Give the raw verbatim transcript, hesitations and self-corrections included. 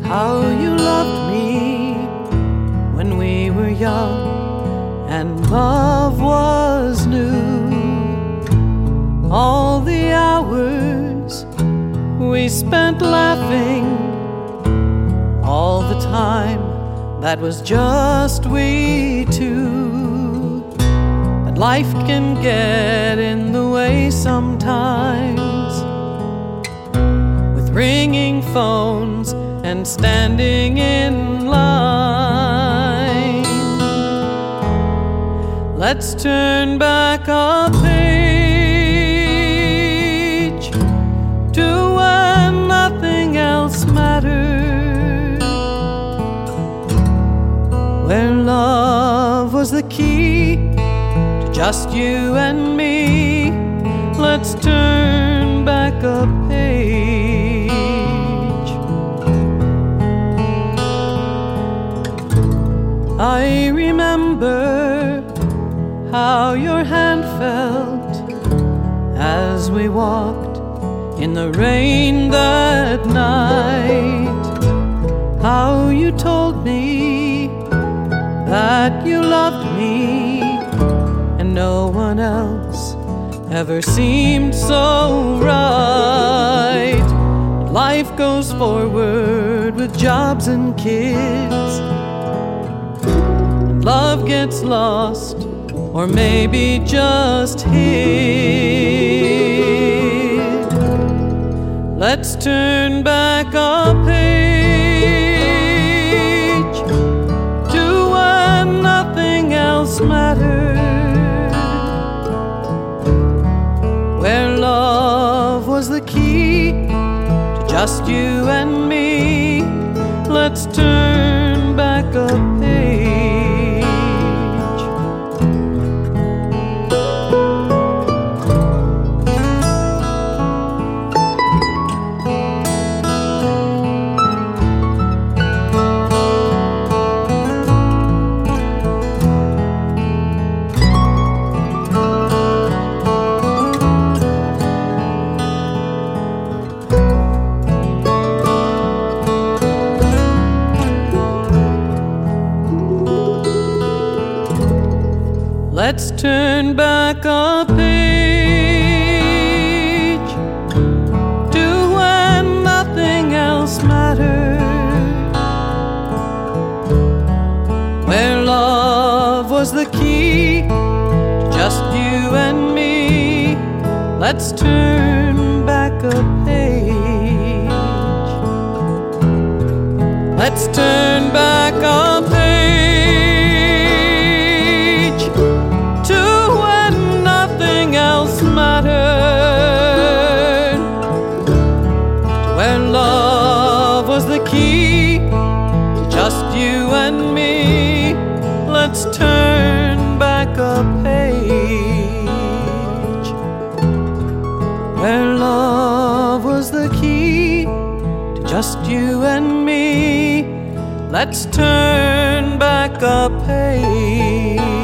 how you loved me when we were young and love was new. All the hours we spent laughing, all the time that was just we two. But life can get in the way sometimes, with ringing phones and standing in line. Let's turn back a page to when nothing else mattered, where love was the key to just you and me. Let's turn back a page. I remember how your hand felt as we walked in the rain that night, how you told me that you loved me and no one else ever seemed so right. Life goes forward with jobs and kids, love gets lost or maybe just hid. Let's turn back a page to when nothing else mattered, where love was the key to just you and me. Let's turn back a page. Let's turn back a page to when nothing else mattered, where love was the key to just you and me. Let's turn back a page. Let's turn back a page else mattered, when love was the key to just you and me. Let's turn back a page, where love was the key to just you and me. Let's turn back a page.